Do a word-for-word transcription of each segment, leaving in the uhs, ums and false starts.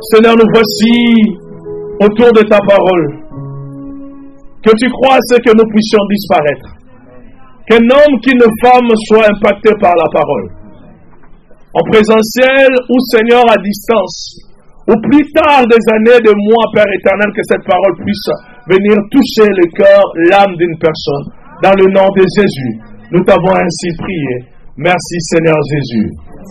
Seigneur, nous voici autour de ta parole. Que tu crois à ce que nous puissions disparaître. Qu'un homme, qu'une femme soit impacté par la parole. En présentiel ou Seigneur à distance. Ou plus tard des années, des mois, Père éternel, que cette parole puisse venir toucher le cœur, l'âme d'une personne. Dans le nom de Jésus, nous t'avons ainsi prié. Merci Seigneur Jésus.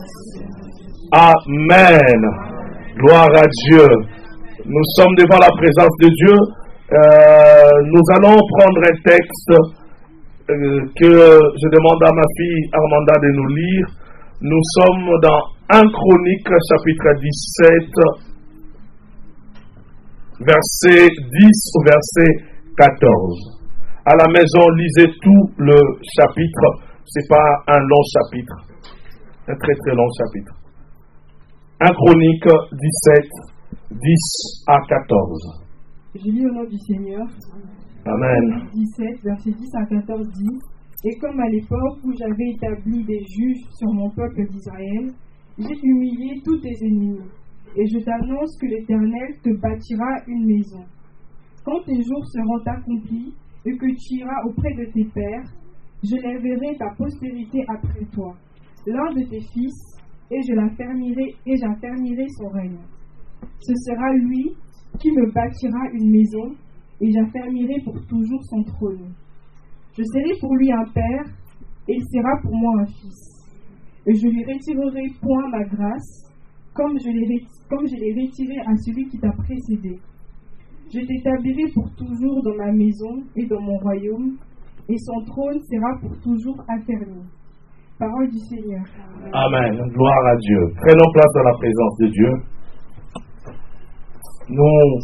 Amen. Gloire à Dieu. Nous sommes devant la présence de Dieu. Euh, nous allons prendre un texte euh, que je demande à ma fille Armanda de nous lire. Nous sommes dans un Chronique chapitre dix-sept, verset dix au verset quatorze. À la maison, lisez tout le chapitre. C'est pas un long chapitre. Un très très long chapitre. un Chronique dix-sept, dix à quatorze. Je lis au nom du Seigneur. Amen. dix-sept, verset dix à quatorze dit: Et comme à l'époque où j'avais établi des juges sur mon peuple d'Israël, j'ai humilié tous tes ennemis. Et je t'annonce que l'Éternel te bâtira une maison. Quand tes jours seront accomplis et que tu iras auprès de tes pères, je lèverai ta postérité après toi, l'un de tes fils, et je l'affermirai et j'affermirai son règne. Ce sera lui qui me bâtira une maison, et j'affermirai pour toujours son trône. Je serai pour lui un père, et il sera pour moi un fils. Et je lui retirerai point ma grâce, comme je l'ai, comme je l'ai retiré à celui qui t'a précédé. Je t'établirai pour toujours dans ma maison et dans mon royaume, et son trône sera pour toujours affermi. Parole du Seigneur. Amen. Amen. Gloire à Dieu. Prenons place dans la présence de Dieu. Nous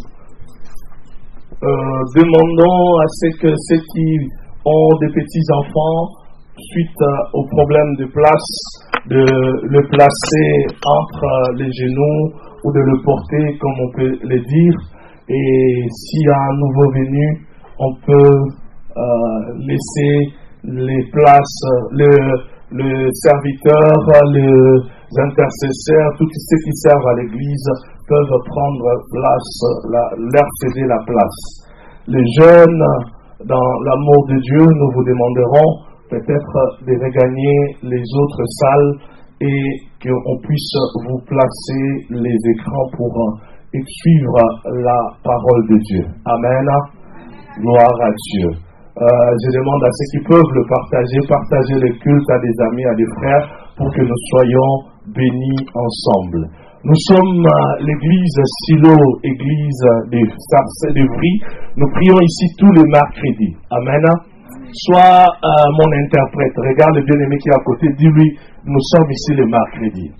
euh, demandons à ce que ceux qui ont des petits-enfants, suite au problème de place, de le placer entre les genoux ou de le porter, comme on peut le dire. Et s'il y a un nouveau venu, on peut euh, laisser les places, le, le serviteur, les intercesseurs, tous ceux qui servent à l'église peuvent prendre place, la, leur céder la place. Les jeunes, dans l'amour de Dieu, nous vous demanderons peut-être de regagner les autres salles et qu'on puisse vous placer les écrans pour euh, suivre la parole de Dieu. Amen. Gloire à Dieu. Euh, je demande à ceux qui peuvent le partager, partager le culte à des amis, à des frères, pour que nous soyons bénis ensemble. Nous sommes euh, l'église Silo, église de Sarcé de Vry. Nous prions ici tous les mercredis. Amen. Sois euh, mon interprète. Regarde le bien-aimé qui est à côté. Dis-lui, nous sommes ici le mercredi.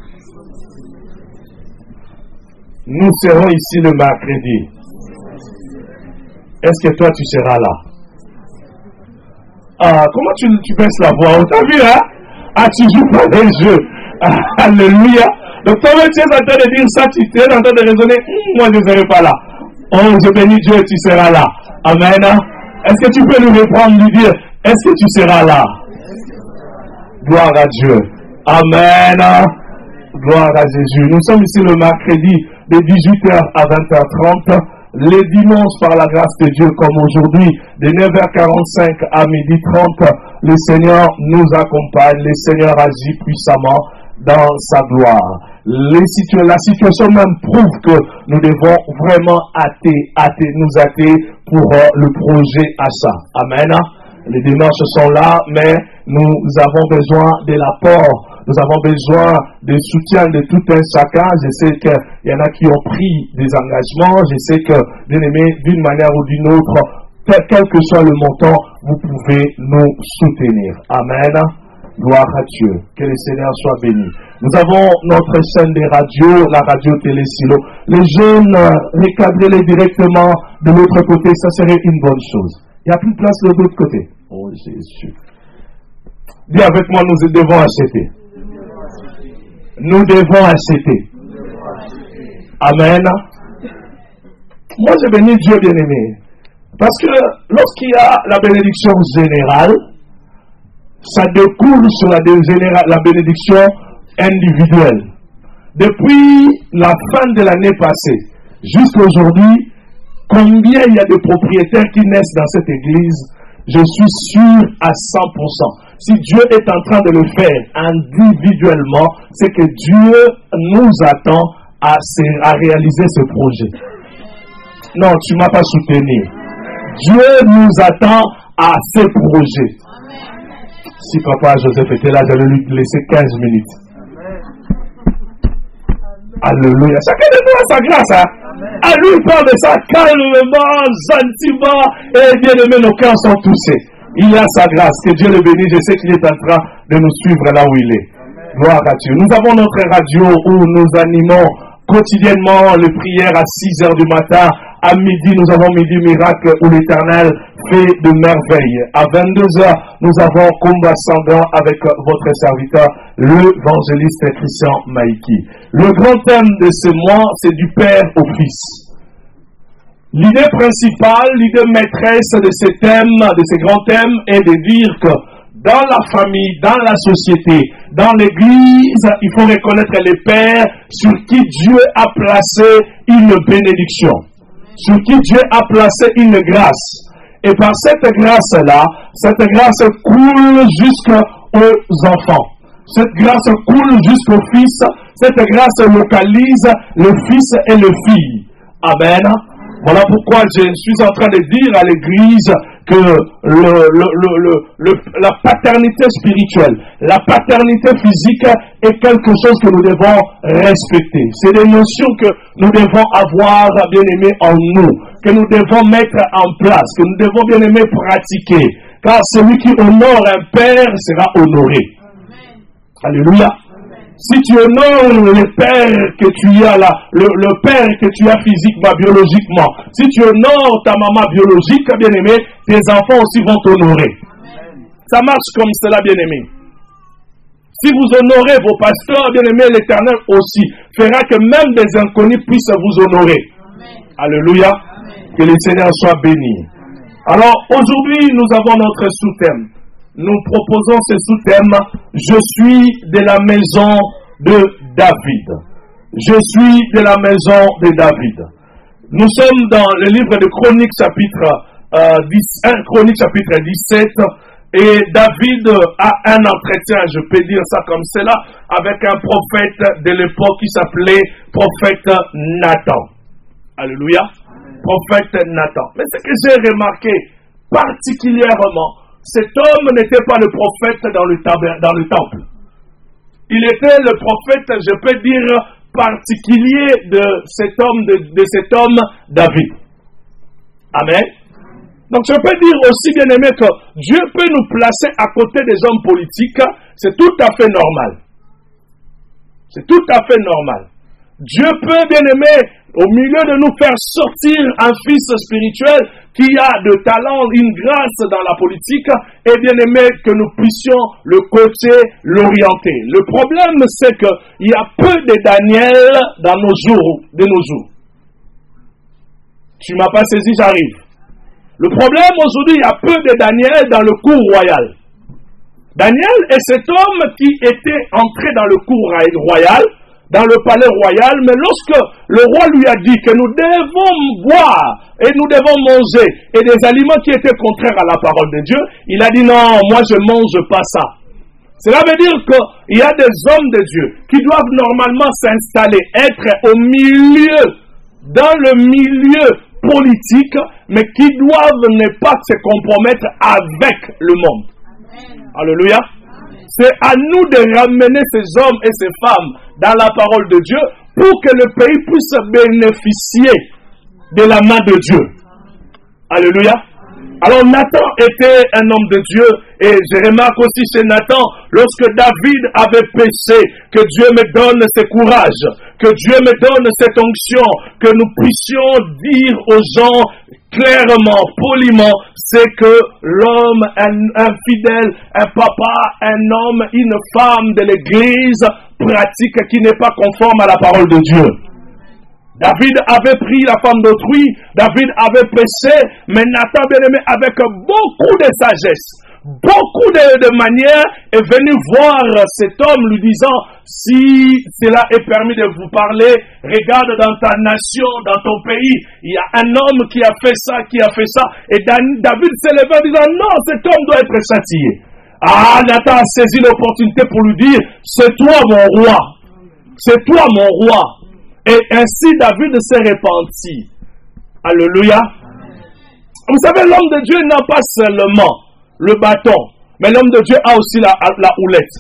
Nous serons ici le mercredi. Est-ce que toi tu seras là? Ah, comment tu, tu baisses la voix? T'as vu, hein? Ah, tu joues pas les jeux. Ah, alléluia. Donc toi-même tu es en train de dire ça, tu es en train de raisonner. Hum, moi je ne serai pas là. Oh, je bénis Dieu, tu seras là. Amen. Est-ce que tu peux nous reprendre, lui dire, est-ce que tu seras là? Gloire à Dieu. Amen. Gloire à Jésus. Nous sommes ici le mercredi de dix-huit heures à vingt heures trente. Les dimanches, par la grâce de Dieu, comme aujourd'hui, de neuf heures quarante-cinq à midi trente, le Seigneur nous accompagne. Le Seigneur agit puissamment dans sa gloire. Les situ- la situation même prouve que nous devons vraiment hâter, hâter, nous hâter pour euh, le projet Achat. Amen. Les démarches sont là, mais nous avons besoin de l'apport. Nous avons besoin de soutien de tout un chacun. Je sais qu'il y en a qui ont pris des engagements. Je sais que, bien aimé, d'une manière ou d'une autre, quel que soit le montant, vous pouvez nous soutenir. Amen. Gloire à Dieu. Que le Seigneur soit béni. Nous avons notre chaîne de radio, la radio Télé Silo. Les jeunes, recadrez-les directement de l'autre côté, ça serait une bonne chose. Il n'y a plus de place de l'autre côté. Oh Jésus. Dis avec moi, nous devons acheter. Nous devons acheter. Amen. Moi, je bénis Dieu bien-aimé. Parce que lorsqu'il y a la bénédiction générale, ça découle sur la, général, la bénédiction individuelle. depuis la fin de l'année passée, jusqu'à aujourd'hui, combien il y a de propriétaires qui naissent dans cette église? Je suis sûr à cent pour cent. Si Dieu est en train de le faire individuellement, c'est que Dieu nous attend à, à réaliser ce projet. Non, tu ne m'as pas soutenu. Dieu nous attend à ce projet. Si papa Joseph était là, j'allais lui laisser quinze minutes. Alléluia. Chacun de nous a sa grâce. Hein? À lui, il parle de ça calmement, gentiment. Et bien aimé, nos cœurs sont touchés. Il a sa grâce. Que Dieu le bénisse. Je sais qu'il est en train de nous suivre là où il est. Gloire à Dieu. Nous avons notre radio où nous animons quotidiennement les prières à six heures du matin. À midi, nous avons Midi Miracle où l'Éternel fait de merveilles. À vingt-deux heures, nous avons Combat Sanglant avec votre serviteur, l'évangéliste Christian Maïki. Le grand thème de ce mois, c'est du Père au Fils. L'idée principale, l'idée maîtresse de ces thèmes, de ces grands thèmes, est de dire que dans la famille, dans la société, dans l'église, il faut reconnaître les pères sur qui Dieu a placé une bénédiction, sur qui Dieu a placé une grâce. Et par cette grâce-là, cette grâce coule jusqu'aux enfants. Cette grâce coule jusqu'aux fils. Cette grâce localise le fils et le fille. Amen. Voilà pourquoi je suis en train de dire à l'église que le, le, le, le, le, la paternité spirituelle, la paternité physique est quelque chose que nous devons respecter. C'est des notions que nous devons avoir, bien aimé, en nous, que nous devons mettre en place, que nous devons, bien aimé, pratiquer. Car celui qui honore un père sera honoré. Amen. Alléluia. Si tu honores le père que tu as là, le, le père que tu as physiquement, biologiquement, si tu honores ta maman biologique, bien-aimé, tes enfants aussi vont t'honorer. Ça marche comme cela, bien-aimé. Si vous honorez vos pasteurs, bien-aimé, l'Éternel aussi fera que même des inconnus puissent vous honorer. Amen. Alléluia. Amen. Que le Seigneur soit béni. Alors, aujourd'hui, nous avons notre sous-thème. Nous proposons ce sous-thème, je suis de la maison de David. Je suis de la maison de David. Nous sommes dans le livre de Chroniques chapitre, euh, dix, Chroniques chapitre dix-sept et David a un entretien, je peux dire ça comme cela, avec un prophète de l'époque qui s'appelait prophète Nathan. Alléluia. Prophète Nathan. Mais ce que j'ai remarqué particulièrement, cet homme n'était pas le prophète dans le, tab- dans le temple. Il était le prophète, je peux dire, particulier de cet homme, de, de cet homme David. Amen. Donc je peux dire aussi, bien aimé, que Dieu peut nous placer à côté des hommes politiques. C'est tout à fait normal. C'est tout à fait normal. Dieu peut, bien aimé, au milieu de nous faire sortir un fils spirituel qui a de talent, une grâce dans la politique, et bien aimé que nous puissions le coacher, l'orienter. Le problème, c'est qu'il y a peu de Daniel dans nos jours, de nos jours. Tu m'as pas saisi, j'arrive. Le problème aujourd'hui, il y a peu de Daniel dans le cour royal. Daniel est cet homme qui était entré dans le cour royal, dans le palais royal, mais lorsque le roi lui a dit que nous devons boire et nous devons manger et des aliments qui étaient contraires à la parole de Dieu, il a dit non, moi je ne mange pas ça. Cela veut dire qu'il y a des hommes de Dieu qui doivent normalement s'installer, être au milieu, dans le milieu politique, mais qui doivent ne pas se compromettre avec le monde. Amen. Alléluia. C'est à nous de ramener ces hommes et ces femmes dans la parole de Dieu pour que le pays puisse bénéficier de la main de Dieu. Alléluia. Alors Nathan était un homme de Dieu et je remarque aussi chez Nathan, lorsque David avait péché, que Dieu me donne ce courage, que Dieu me donne cette onction, que nous puissions dire aux gens clairement, poliment, c'est que l'homme, un, un fidèle, un papa, un homme, une femme de l'église pratique qui n'est pas conforme à la parole de Dieu. David avait pris la femme d'autrui, David avait péché, mais Nathan, bien aimé, avec beaucoup de sagesse, beaucoup de, de manières, est venu voir cet homme lui disant, si cela est permis de vous parler, regarde dans ta nation, dans ton pays, il y a un homme qui a fait ça, qui a fait ça. Et David s'est levé en disant, non, cet homme doit être châtié. Ah, Nathan a saisi l'opportunité pour lui dire, c'est toi mon roi. C'est toi mon roi. Et ainsi David s'est repenti. Alléluia. Vous savez, l'homme de Dieu n'a pas seulement le bâton, mais l'homme de Dieu a aussi la, la houlette.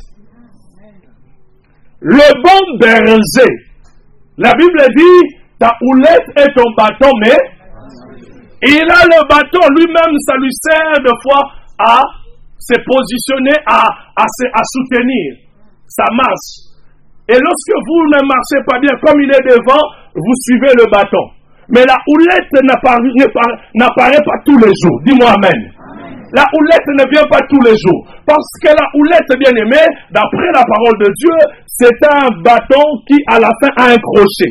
Le bon berger, la Bible dit, ta houlette est ton bâton, mais il a le bâton lui-même, ça lui sert de fois à se positionner, à, à, se, à soutenir. Ça marche. Et lorsque vous ne marchez pas bien, comme il est devant, vous suivez le bâton. Mais la houlette n'apparaît pas tous les jours. Dis-moi amen. Amen. La houlette ne vient pas tous les jours. Parce que la houlette, bien aimée, d'après la parole de Dieu, c'est un bâton qui, à la fin, a un crochet.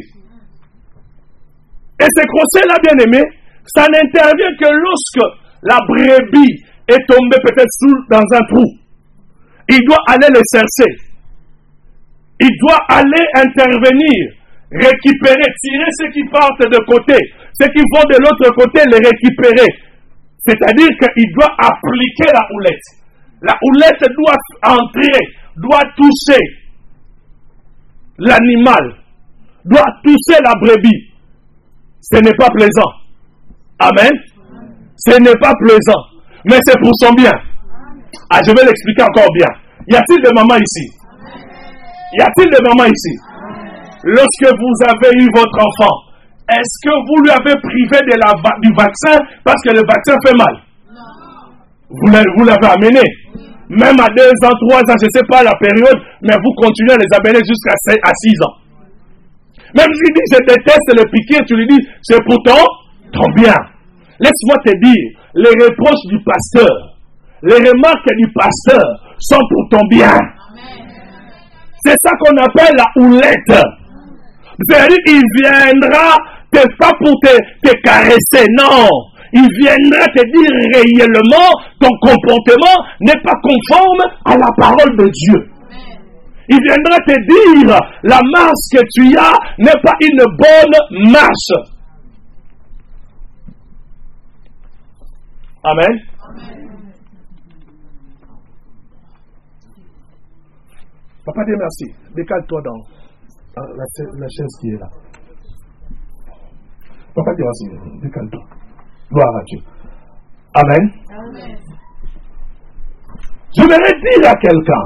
Et ce crochet-là, bien aimé, ça n'intervient que lorsque la brebis est tombée peut-être dans un trou. Il doit aller le chercher. Il doit aller intervenir. Récupérer, tirer ceux qui partent de côté, ceux qui vont de l'autre côté, les récupérer. C'est-à-dire qu'il doit appliquer la houlette. La houlette doit entrer, doit toucher l'animal, doit toucher la brebis. Ce n'est pas plaisant. Amen. Ce n'est pas plaisant, mais c'est pour son bien. Ah, je vais l'expliquer encore bien. Y a-t-il des mamans ici? Y a-t-il des mamans ici? Lorsque vous avez eu votre enfant, est-ce que vous lui avez privé de la, du vaccin parce que le vaccin fait mal? Non. Vous l'avez amené. Même à deux ans, trois ans, je ne sais pas la période, mais vous continuez à les amener jusqu'à six ans. Même s'il dit, je déteste le piquer, tu lui dis, c'est pour ton, ton bien. Laisse-moi te dire, les reproches du pasteur, les remarques du pasteur sont pour ton bien. C'est ça qu'on appelle la houlette. C'est-à-dire qu'il viendra, c'est pas pour te, te caresser, non. Il viendra te dire réellement, ton comportement n'est pas conforme à la parole de Dieu. Il viendra te dire, la marche que tu as n'est pas une bonne marche. Amen. Amen. Papa, Dieu merci. Décale-toi dans la, la chaise qui est là. Papa, Dieu merci. Décale-toi. Gloire à Dieu. Amen. Amen. Je voudrais dire à quelqu'un,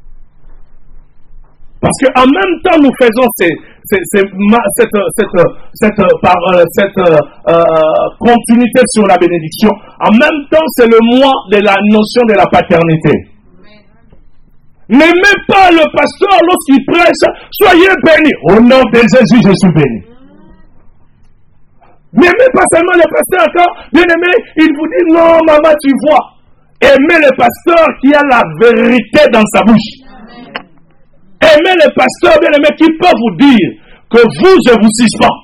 parce qu'en même temps nous faisons ces, ces, ces, cette, cette, cette, par, cette euh, continuité sur la bénédiction, en même temps c'est le mois de la notion de la paternité. N'aimez pas le pasteur lorsqu'il prêche, soyez bénis. Au nom de Jésus, je suis béni. N'aimez pas seulement le pasteur quand, bien aimé, il vous dit non, maman, tu vois. Aimez le pasteur qui a la vérité dans sa bouche. Aimez le pasteur, bien aimé, qui peut vous dire que vous, je vous suspends.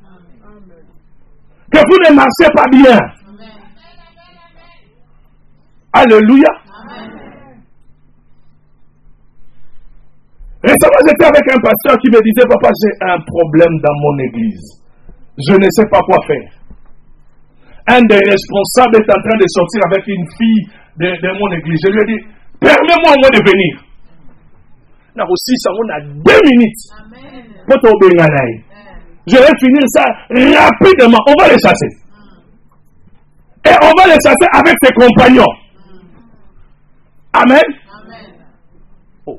Que vous ne marchez pas bien. Alléluia. Récemment, j'étais avec un pasteur qui me disait, papa, j'ai un problème dans mon église. Je ne sais pas quoi faire. Un des responsables est en train de sortir avec une fille de, de mon église. Je lui ai dit, permets-moi au moins de venir. On a aussi ça, on a deux minutes. Amen. Je vais finir ça rapidement. On va les chasser. Et on va les chasser avec ses compagnons. Amen. Amen. Oh.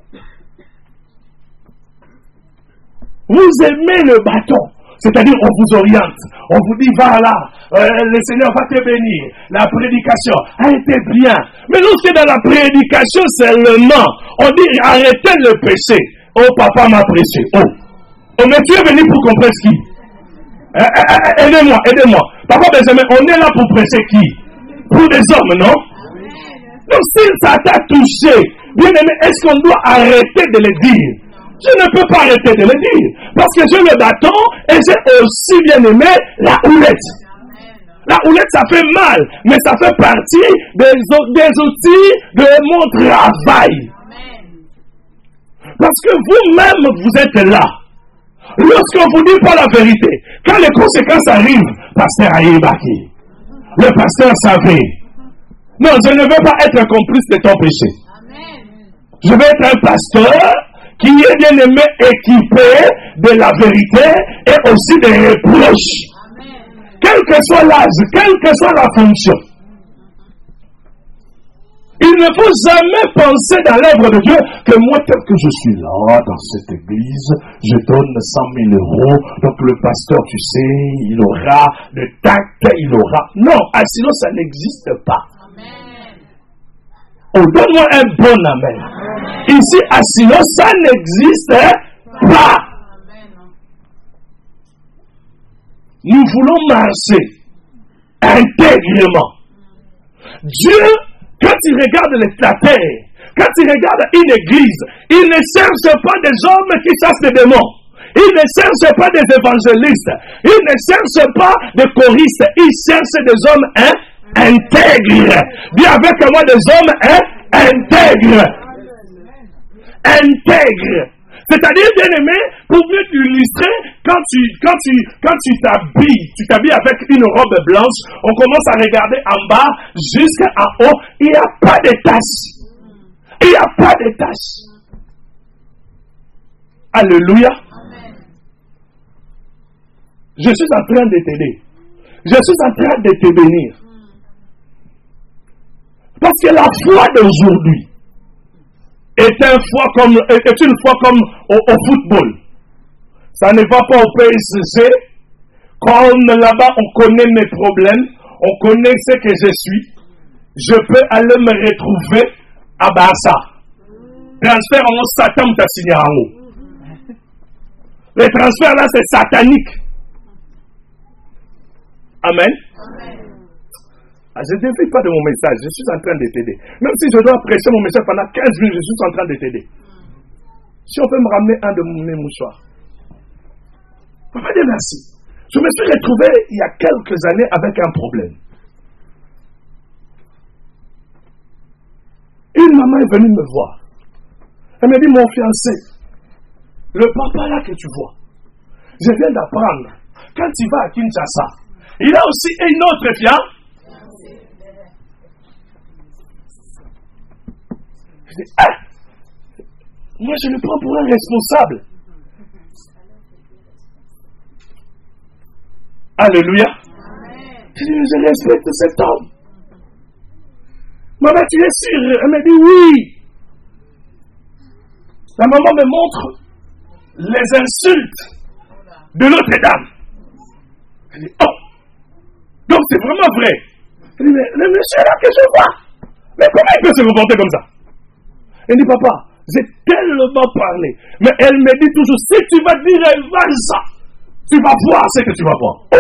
Vous aimez le bâton, c'est-à-dire on vous oriente, on vous dit va là, euh, le Seigneur va te bénir, la prédication a été bien. Mais lorsque dans la prédication seulement, on dit arrêtez le péché, oh papa m'a prêché, oh, oh mais tu es venu pour qu'on prêche qui? eh, eh, eh, Aidez-moi, aidez-moi, papa Benjamin, on est là pour prêcher qui? Pour des hommes, non? Donc si ça t'a touché, bien aimé, est-ce qu'on doit arrêter de le dire? Je ne peux pas arrêter de le dire. Parce que j'ai le bâton et j'ai aussi bien aimé la houlette. La houlette, ça fait mal, mais ça fait partie des, des outils de mon travail. Parce que vous-même, vous êtes là. Lorsqu'on vous dit pas la vérité, quand les conséquences arrivent, pasteur Aïbaki, le pasteur savait. Non, je ne veux pas être complice de ton péché. Je veux être un pasteur qui est bien aimé, équipé de la vérité et aussi des reproches. Quel que soit l'âge, quelle que soit la fonction. Il ne faut jamais penser dans l'œuvre de Dieu que moi, tel que je suis là, dans cette église, je donne cent mille euros, donc le pasteur, tu sais, il aura le tact, il aura... Non, ah, sinon ça n'existe pas. Amen. Oh, donne-moi un bon amen. Amen. Ici, ah, sinon ça n'existe pas. Amen. Nous voulons marcher intègrement. Dieu, quand il regarde la terre, quand il regarde une église, il ne cherche pas des hommes qui chassent les démons. Il ne cherche pas des évangélistes. Il ne cherche pas des choristes. Il cherche des hommes hein, intègres. Dis avec moi des hommes hein, intègres. Intègres. C'est-à-dire, bien aimé, pour mieux t'illustrer, quand tu, quand tu, quand tu t'habilles, tu t'habilles avec une robe blanche, on commence à regarder en bas jusqu'en haut, il n'y a pas de taches. Il n'y a pas de taches. Alléluia. Amen. Je suis en train de t'aider. Je suis en train de te bénir. Parce que la foi d'aujourd'hui est, un foi comme, est une foi comme au, au football. Ça ne va pas au P S G. Comme là-bas, on connaît mes problèmes. On connaît ce que je suis. Je peux aller me retrouver à Barça. Transfert en Satan t'a signé en haut. Le transfert là, c'est satanique. Amen. Amen. Ah, je ne dévie pas de mon message, je suis en train de t'aider. Même si je dois prêcher mon message pendant quinze minutes, je suis en train de t'aider. Si on peut me ramener un de mes mouchoirs. Papa Dieu merci. Je me suis retrouvé il y a quelques années avec un problème. Une maman est venue me voir. Elle m'a dit, mon fiancé, le papa là que tu vois, je viens d'apprendre, quand il va à Kinshasa, il a aussi une autre fiancée. Je dis, ah, moi je le prends pour un responsable. Alléluia. Je dis, je respecte cet homme. Maman, tu es sûre? Elle m'a dit oui. La maman me montre les insultes de l'autre dame. Elle dit, oh, donc c'est vraiment vrai. Elle dit, mais le monsieur là que je vois, mais comment il peut se comporter comme ça? Elle dit, papa, j'ai tellement parlé. Mais elle me dit toujours, si tu vas dire ça, tu vas voir ce que tu vas voir. Oh.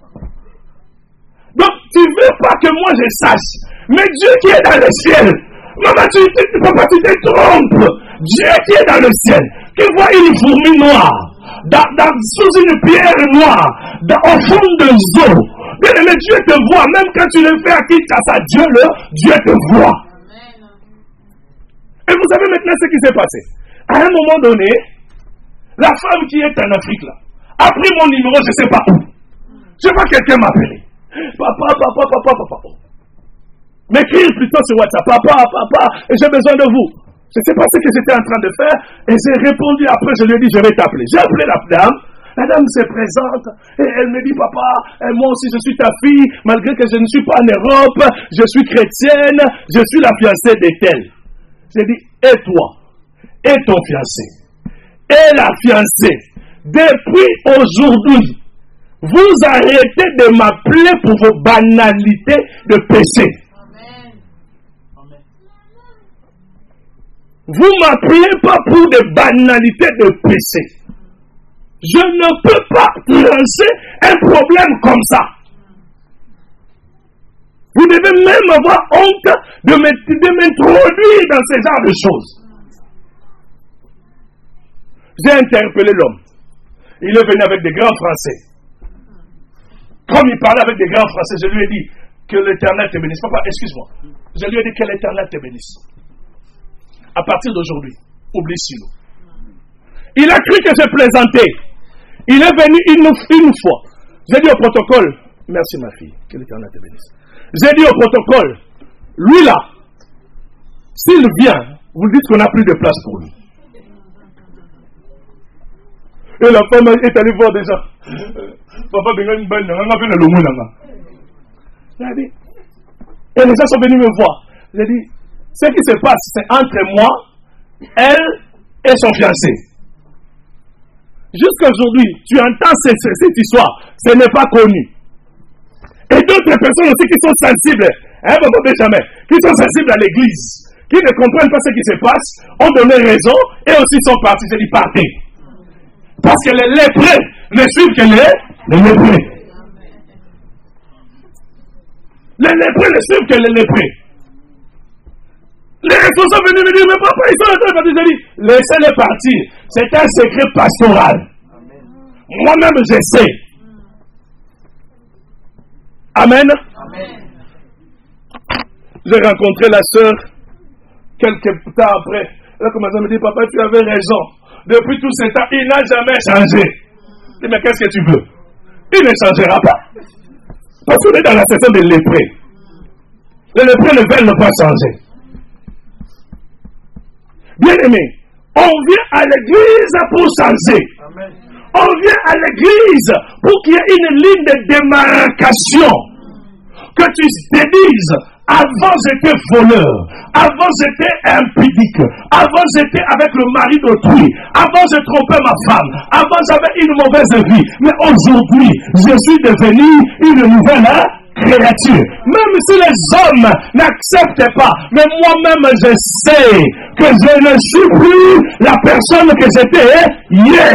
Donc, tu ne veux pas que moi je sache. Mais Dieu qui est dans le ciel, maman, tu, tu, papa, tu te trompes. Dieu qui est dans le ciel, qui voit une fourmi noire, dans, dans, sous une pierre noire, dans, au fond de eau. Bien aimé, Dieu te voit, même quand tu le fais à Kinshasa, Dieu le, Dieu te voit. Et vous savez maintenant ce qui s'est passé. À un moment donné, la femme qui est en Afrique là, a pris mon numéro, je ne sais pas où. Je vois quelqu'un m'appeler. Papa, papa, papa, papa. M'écrire plutôt sur WhatsApp. Papa, papa, j'ai besoin de vous. Je ne sais pas ce que j'étais en train de faire. Et j'ai répondu après, je lui ai dit, je vais t'appeler. J'ai appelé la dame. La dame se présente. Et elle me dit, papa, moi aussi je suis ta fille. Malgré que je ne suis pas en Europe, je suis chrétienne. Je suis la fiancée de telle. J'ai dit, et toi, et ton fiancé, et la fiancée, depuis aujourd'hui, vous arrêtez de m'appeler pour vos banalités de péché. Amen. Amen. Vous ne m'appelez pas pour des banalités de péché. Je ne peux pas lancer un problème comme ça. Vous devez même avoir honte de m'introduire dans ce genre de choses. J'ai interpellé l'homme. Il est venu avec des grands français. Comme il parlait avec des grands Français, je lui ai dit que l'Éternel te bénisse. Papa, excuse-moi. Je lui ai dit que l'Éternel te bénisse. À partir d'aujourd'hui, oublie Silo. Il a cru que je plaisantais. Il est venu une, une fois. J'ai dit au protocole, merci ma fille, que l'Éternel te bénisse. J'ai dit au protocole, lui là, s'il vient, vous dites qu'on n'a plus de place pour lui. Et la femme est allée voir déjà. Papa, il y a une bonne, on a fait le lomo. J'ai dit, et les gens sont venus me voir. J'ai dit, ce qui se passe, c'est entre moi, elle et son fiancé. Jusqu'à aujourd'hui, tu entends cette, cette histoire, ce n'est pas connu. Et d'autres personnes aussi qui sont sensibles, hein, jamais, qui sont sensibles à l'église, qui ne comprennent pas ce qui se passe, ont donné raison et aussi sont partis. J'ai dit, partez. Parce que les lépreux ne suivent que les, les lépreux. Les lépreux ne suivent que les lépreux. Les responsables sont venus me dire, mais papa, ils sont en train de partir. J'ai dit, laissez-les partir. C'est un secret pastoral. Moi-même, je sais. Amen. Amen. J'ai rencontré la sœur quelques temps après. Elle a commencé à me dire, papa, tu avais raison. Depuis tout ce temps, il n'a jamais changé. Je dis, mais qu'est-ce que tu veux? Il ne changera pas. Parce qu'on est dans la saison des lépreux. Les lépreux ne veulent pas changer. Bien aimé, on vient à l'église pour changer. Amen. On vient à l'église pour qu'il y ait une ligne de démarcation. Que tu te dises, avant j'étais voleur, avant j'étais impudique, avant j'étais avec le mari d'autrui, avant je trompais ma femme, avant j'avais une mauvaise vie, mais aujourd'hui je suis devenu une nouvelle hein, créature. Même si les hommes n'acceptent pas, mais moi-même je sais que je ne suis plus la personne que j'étais hier.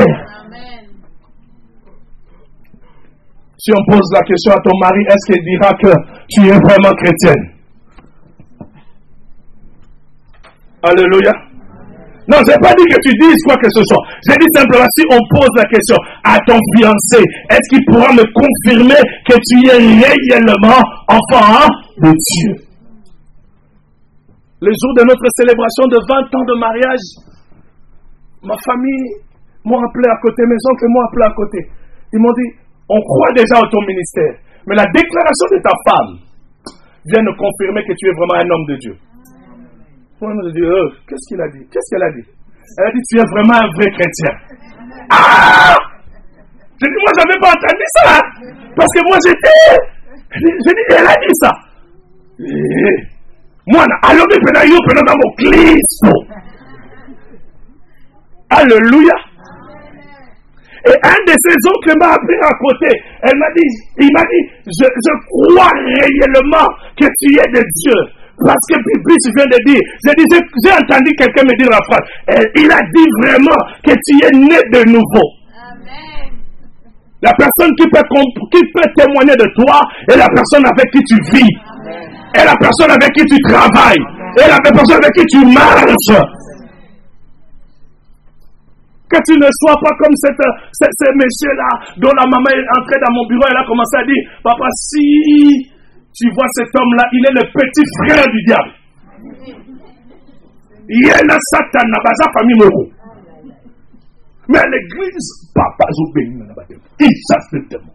Si on pose la question à ton mari, est-ce qu'il dira que tu es vraiment chrétienne? Alléluia. Non, je n'ai pas dit que tu dises quoi que ce soit. J'ai dit simplement, si on pose la question à ton fiancé, est-ce qu'il pourra me confirmer que tu es réellement enfant de Dieu? Le jour de notre célébration de vingt ans de mariage, ma famille m'a appelé à côté, mes oncles m'ont appelé à côté. Ils m'ont dit, on croit déjà au ton ministère, mais la déclaration de ta femme vient de confirmer que tu es vraiment un homme de Dieu. Moi, je dis, oh, qu'est-ce qu'il a dit? Qu'est-ce qu'elle a dit? Elle a dit, tu es vraiment un vrai chrétien. Ah! Je dis, moi, je n'avais pas entendu ça. Parce que moi, j'étais. Je dis, elle a dit ça. Et moi, alors, je peux dans mon Christ. Alléluia. Et un de ses oncles m'a appelé à côté. Elle m'a dit, il m'a dit, je, je crois réellement que tu es de Dieu. Parce que Bible vient de dire, j'ai, dit, j'ai, j'ai entendu quelqu'un me dire la phrase. Il a dit vraiment que tu es né de nouveau. Amen. La personne qui peut, qui peut témoigner de toi est la personne avec qui tu vis. Amen. Et la personne avec qui tu travailles. Amen. Et la personne avec qui tu marches. Que tu ne sois pas comme cette, ce, ce monsieur-là dont la maman est entrée dans mon bureau et elle a commencé à dire, papa, si tu vois cet homme-là, il est le petit frère du diable. Il est le Satan, la famille Moro. Mais à l'église, papa, il chasse le démon.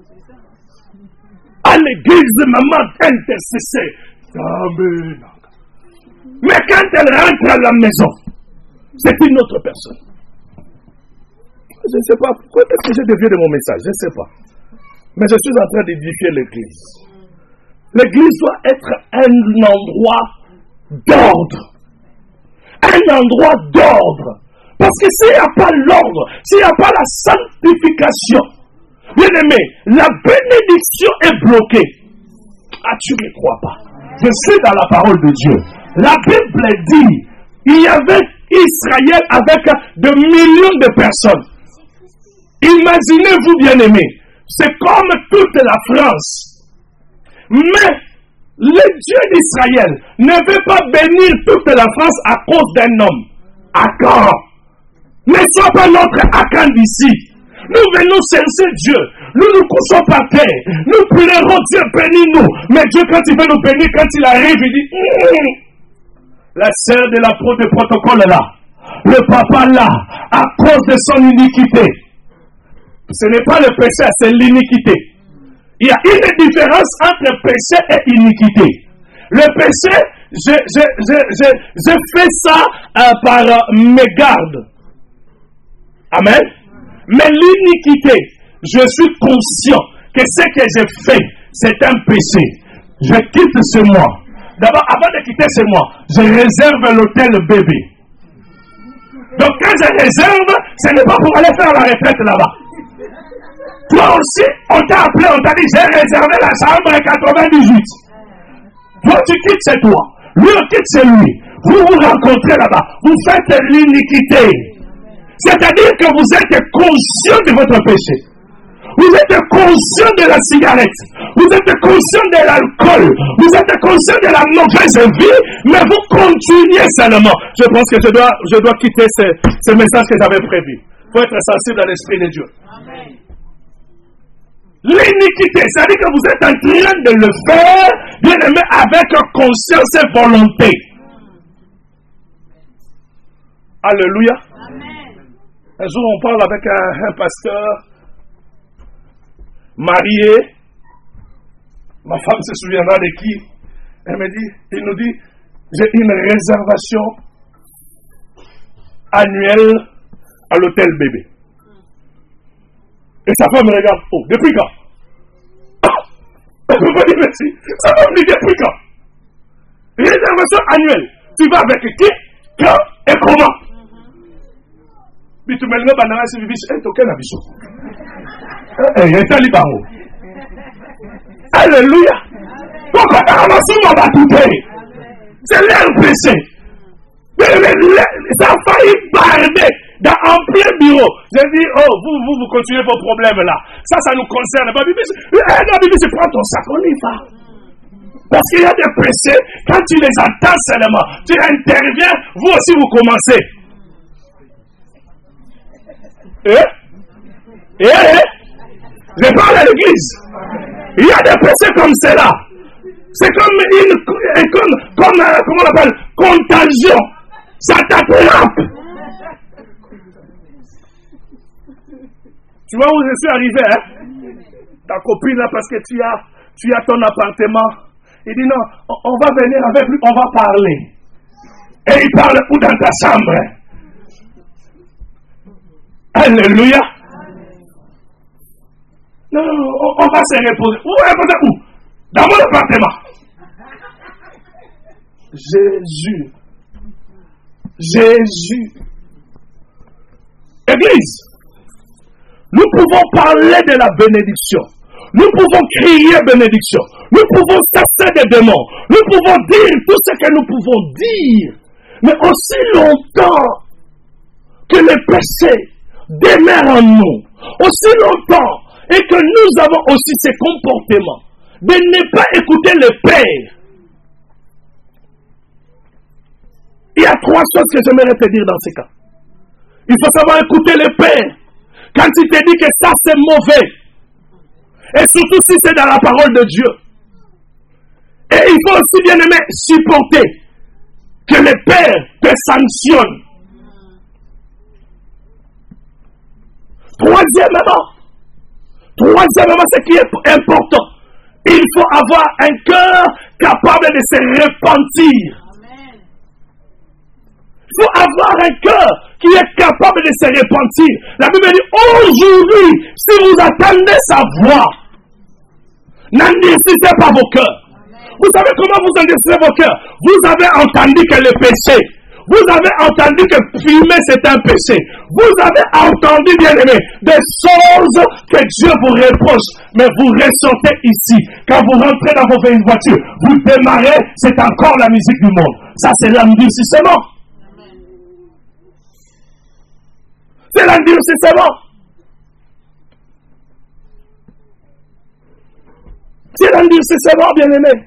À l'église, maman intercessait. Amen. Mais quand elle rentre à la maison, c'est une autre personne. Je ne sais pas, pourquoi est-ce que j'ai dévié de mon message? Je ne sais pas. Mais je suis en train d'édifier l'église. L'église doit être un endroit d'ordre. Un endroit d'ordre. Parce que s'il n'y a pas l'ordre, s'il n'y a pas la sanctification, bien aimé, la bénédiction est bloquée. Ah, tu ne crois pas? Je suis dans la parole de Dieu. La Bible dit, il y avait Israël avec de millions de personnes. Imaginez-vous, bien-aimés, c'est comme toute la France. Mais le Dieu d'Israël ne veut pas bénir toute la France à cause d'un homme. Akan. Ne sois pas notre Akan d'ici. Nous venons chercher Dieu. nous nous couchons par terre, nous pleurons, Dieu bénis-nous. Mais Dieu, quand il veut nous bénir, quand il arrive, il dit, mmh, la sœur de la pro de protocole là, le papa là, à cause de son iniquité. Ce n'est pas le péché, c'est l'iniquité. Il y a une différence entre péché et iniquité. Le péché, je, je, je, je, je fais ça euh, par euh, mégarde. Amen. Mais l'iniquité, je suis conscient que ce que j'ai fait, c'est un péché. Je quitte ce mois. D'abord, avant de quitter ce mois, je réserve l'hôtel bébé. Donc quand je réserve, ce n'est pas pour aller faire la retraite là-bas. Toi aussi, on t'a appelé, on t'a dit, j'ai réservé la chambre quatre-vingt-dix-huit. Toi, tu quittes chez toi. Lui, on quitte chez lui. Vous vous rencontrez là-bas. Vous faites l'iniquité. C'est-à-dire que vous êtes conscient de votre péché. Vous êtes conscient de la cigarette. Vous êtes conscient de l'alcool. Vous êtes conscient de la mauvaise vie. Mais vous continuez seulement. Je pense que je dois, je dois quitter ce, ce message que j'avais prévu. Il faut être sensible à l'Esprit de Dieu. Amen. L'iniquité, c'est-à-dire que vous êtes en train de le faire, bien aimé, avec conscience et volonté. Alléluia. Amen. Un jour, on parle avec un, un pasteur marié. Ma femme se souviendra de qui. Elle me dit, il nous dit, j'ai une réservation annuelle à l'hôtel bébé. Et sa femme me regarde, oh, depuis quand? Je me dis merci. Sa femme me dit depuis quand? Réservation annuelle. Tu vas avec qui, quand et comment? Puis tu me dis, banana, c'est vivi, c'est aucun abisso. Eh, il est allé par où? Alléluia. Pourquoi t'as ramassé mon batouté? C'est leur péché. Ça a failli barder. Dans un plein bureau, j'ai dit, oh, vous, vous, vous continuez vos problèmes là. Ça, ça nous concerne pas. Bibi, eh, Bibi, je prends ton sac, on y va. Parce qu'il y a des péchés, quand tu les entends seulement, tu interviens, vous aussi vous commencez. Eh? Eh? Eh? Je parle à l'église. Il y a des péchés comme cela. C'est comme une, comme, comme, comment on appelle, contagion. Ça t'attrape. Tu vois où je suis arrivé, hein? Ta copine là, parce que tu as, tu as ton appartement. Il dit non, on, on va venir avec lui, on va parler. Et il parle où dans ta chambre? Alléluia. Non, on, on va se reposer. Où reposer où? Dans mon appartement. Jésus. Jésus. Église. Nous pouvons parler de la bénédiction. Nous pouvons crier bénédiction. Nous pouvons chasser des démons. Nous pouvons dire tout ce que nous pouvons dire. Mais aussi longtemps que le péché demeure en nous, aussi longtemps et que nous avons aussi ces comportements de ne pas écouter le Père. Il y a trois choses que j'aimerais te dire dans ce cas. Il faut savoir écouter le Père. Quand il te dit que ça c'est mauvais, et surtout si c'est dans la parole de Dieu, et il faut aussi bien aimer supporter que le Père te sanctionne. Troisièmement, troisièmement, ce qui est important, il faut avoir un cœur capable de se repentir. Il faut avoir un cœur qui est capable de se repentir. La Bible dit, aujourd'hui, si vous attendez sa voix, n'endurcissez pas vos cœurs. Vous savez comment vous endurcissez vos cœurs? Vous avez entendu que le péché, vous avez entendu que fumer c'est un péché. Vous avez entendu, bien aimé, des choses que Dieu vous reproche. Mais vous ressortez ici. Quand vous rentrez dans vos voitures, vous démarrez, c'est encore la musique du monde. Ça c'est l'endurcissement. C'est l'endurcissement. C'est l'endurcissement, bien aimé.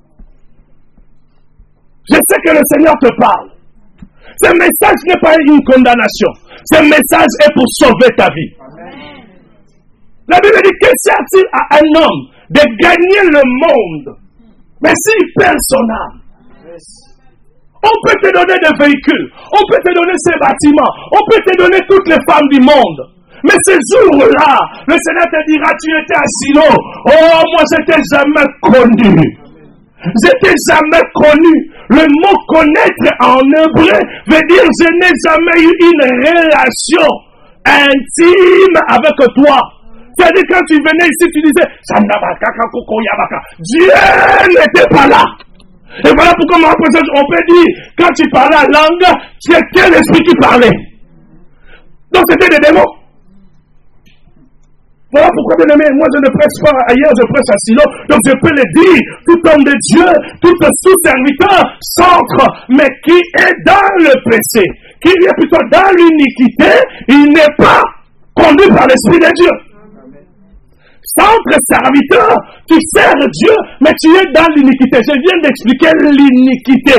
Je sais que le Seigneur te parle. Ce message n'est pas une condamnation. Ce message est pour sauver ta vie. Amen. La Bible dit, que sert-il à un homme de gagner le monde, mais s'il perd son âme? On peut te donner des véhicules, on peut te donner ces bâtiments, on peut te donner toutes les femmes du monde. Mais ce jour-là, le Seigneur te dira, tu étais à Silo. Oh, moi je t'ai jamais connu. Je t'ai jamais connu. Le mot connaître en hébreu veut dire je n'ai jamais eu une relation intime avec toi. C'est-à-dire quand tu venais ici, tu disais, Dieu n'était pas là. Et voilà pourquoi on peut dire, quand tu parlais la langue, c'est quel esprit qui parlait. Donc c'était des démons. Voilà pourquoi, bien aimé, moi je ne prêche pas ailleurs, je prêche à Silo. Donc je peux le dire, tout homme de Dieu, tout sous-serviteur, centre, mais qui est dans le péché, qui est plutôt dans l'iniquité, il n'est pas conduit par l'Esprit de Dieu. Centre serviteur, tu sers Dieu, mais tu es dans l'iniquité. Je viens d'expliquer l'iniquité.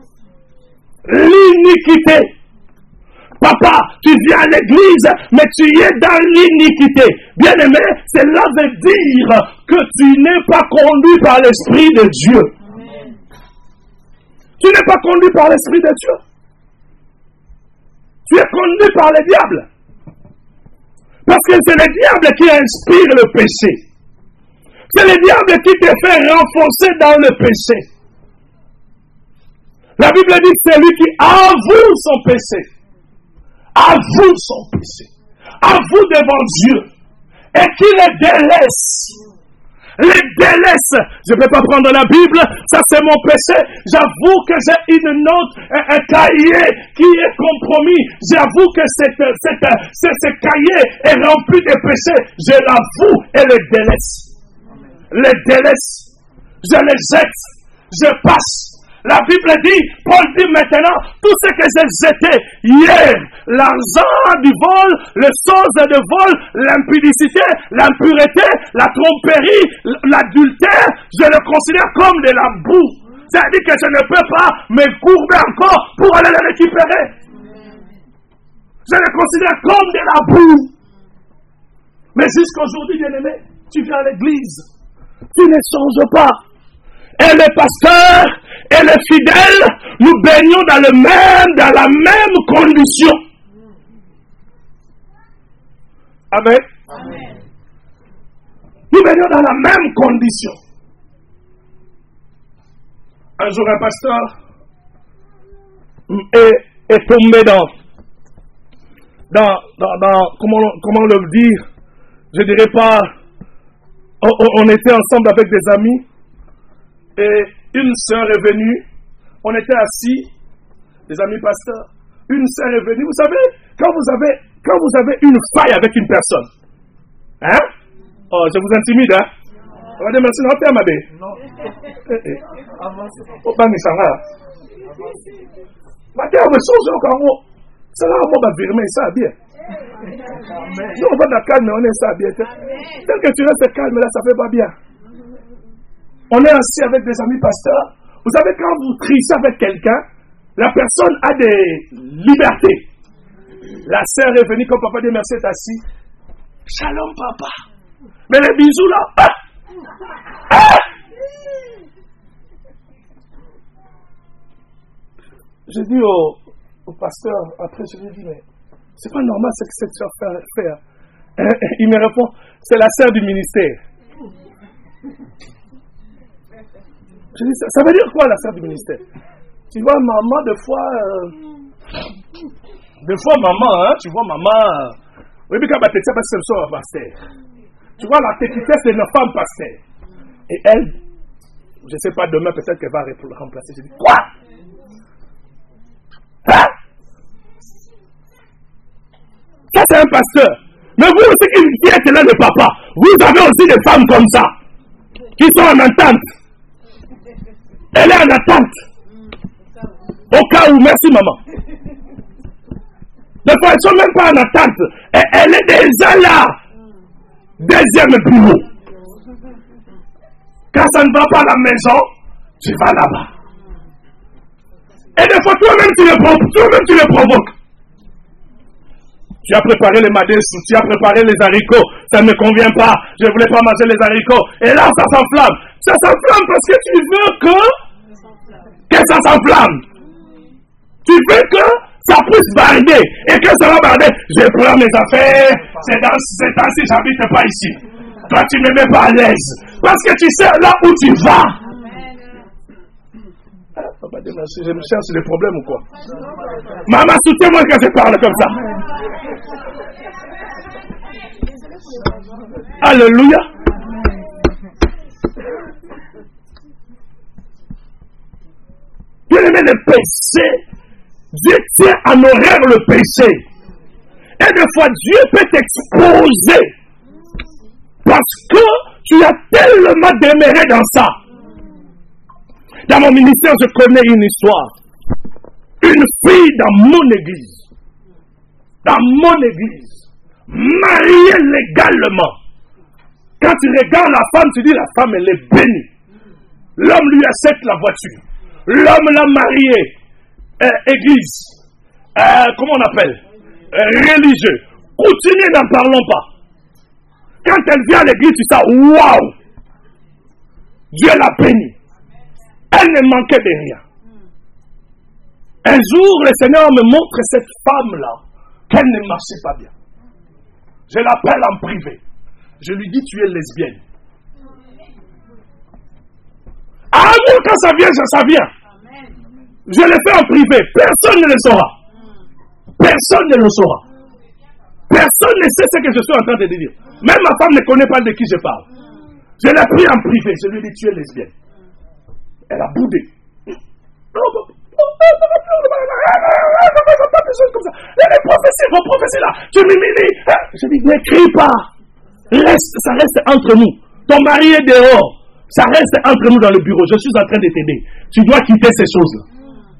L'iniquité. Papa, tu viens à l'église, mais tu es dans l'iniquité. Bien aimé, cela veut dire que tu n'es pas conduit par l'Esprit de Dieu. Amen. Tu n'es pas conduit par l'Esprit de Dieu. Tu es conduit par le diable. Parce que c'est le diable qui inspire le péché. C'est le diable qui te fait renfoncer dans le péché. La Bible dit que c'est lui qui avoue son péché. Avoue son péché. Avoue devant Dieu. Et qui le délaisse. Le délaisse. Je ne vais pas prendre la Bible. Ça c'est mon péché. J'avoue que j'ai une note, un, un cahier qui est compromis. J'avoue que cette, cette, ce, ce cahier est rempli de péchés. Je l'avoue et le délaisse. Le délaisse. Je le jette. Je passe. La Bible dit, Paul dit maintenant, tout ce que j'ai jeté hier, l'argent du vol, le chose de vol, l'impudicité, l'impureté, la tromperie, l'adultère, je le considère comme de la boue. C'est-à-dire que je ne peux pas me courber encore pour aller le récupérer. Je le considère comme de la boue. Mais jusqu'aujourd'hui, bien-aimé, tu viens à l'église, tu ne changes pas. Et le pasteur et les fidèles, nous baignons dans, le même, dans la même condition. Amen. Amen. Nous baignons dans la même condition. Un jour, un pasteur est, est tombé dans, dans, dans, dans comment, comment le dire, je dirais pas, on, on était ensemble avec des amis. Et une sœur est venue, on était assis, les amis pasteurs, une sœur est venue. Vous savez, quand vous avez, quand vous avez une faille avec une personne, hein? Oh, je vous intimide, hein? On va dire merci, non, t'es amabé. Non. Eh, eh. Oh, pas mis ça, là. Ma terre me change encore, moi. Ça là, moi, va virer, mais ça bien. Nous, on va dans le calme, mais on est ça bien. Tel que tu restes calme, là, ça fait pas bien. On est assis avec des amis pasteurs. Vous savez, quand vous trichez avec quelqu'un, la personne a des libertés. La sœur est venue, comme papa dit merci, est assis. Shalom, papa. Mais les bisous là. Ah! Ah! J'ai dit au, au pasteur, après je lui ai dit, mais c'est pas normal ce que cette sœur fait. fait. Il me répond, c'est la sœur du ministère. Je dis, ça, ça veut dire quoi la sœur du ministère? Tu vois, maman, des fois, euh, des fois, maman, hein, tu vois, maman, euh, oui, mais quand tu sais pas si c'est un pasteur. Tu vois, la petitesse, c'est une femme pasteur. Et elle, je ne sais pas, demain, peut-être qu'elle va remplacer. Je dis, quoi? Hein? Ça, c'est un pasteur. Mais vous aussi qui êtes là, le papa, vous avez aussi des femmes comme ça, qui sont en attente. Elle est en attente. Au cas où, merci maman. Des fois, elles ne sont même pas en attente. Et elle est déjà là. Deuxième bureau. Quand ça ne va pas à la maison, tu vas là-bas. Et des fois, toi-même, tu le provoques. Toi-même, tu le provoques. Tu as préparé les madesses, tu as préparé les haricots, ça ne me convient pas, je ne voulais pas manger les haricots. Et là, ça s'enflamme. Ça s'enflamme parce que tu veux que, que ça s'enflamme. Tu veux que ça puisse barder. Et que ça va barder. Je prends mes affaires. C'est dans ces temps-ci, j'habite pas ici. Toi, tu ne me mets pas à l'aise. Parce que tu sais là où tu vas. Je me cherche des problèmes ou quoi? Maman, soutiens-moi quand je parle comme ça. Alléluia. Bien aimé, le péché, Dieu tient en horreur le péché. Et des fois, Dieu peut t'exposer parce que tu as tellement demeuré dans ça. Dans mon ministère, je connais une histoire. Une fille dans mon église, dans mon église, mariée légalement. Quand tu regardes la femme, tu dis la femme, elle est bénie. L'homme lui achète la voiture. L'homme l'a mariée. Euh, église. Euh, comment on appelle? Euh, religieux. Continuez, n'en parlons pas. Quand elle vient à l'église, tu sais, waouh! Dieu l'a bénie. Elle ne manquait de rien. Un jour, le Seigneur me montre cette femme-là, qu'elle ne marchait pas bien. Je l'appelle en privé. Je lui dis, tu es lesbienne. Ah moi, quand ça vient, ça vient. Je le fais en privé. Personne ne le saura. Personne ne le saura. Personne ne sait ce que je suis en train de dire. Même ma femme ne connaît pas de qui je parle. Je l'ai pris en privé. Je lui ai dit, tu es lesbienne. Elle a boudé. Il y a des prophéties, vos prophéties là. Tu m'humilies. Je dis, n'écris pas. Reste, ça reste entre nous. Ton mari est dehors. Ça reste entre nous dans le bureau. Je suis en train de t'aider. Tu dois quitter ces choses-là.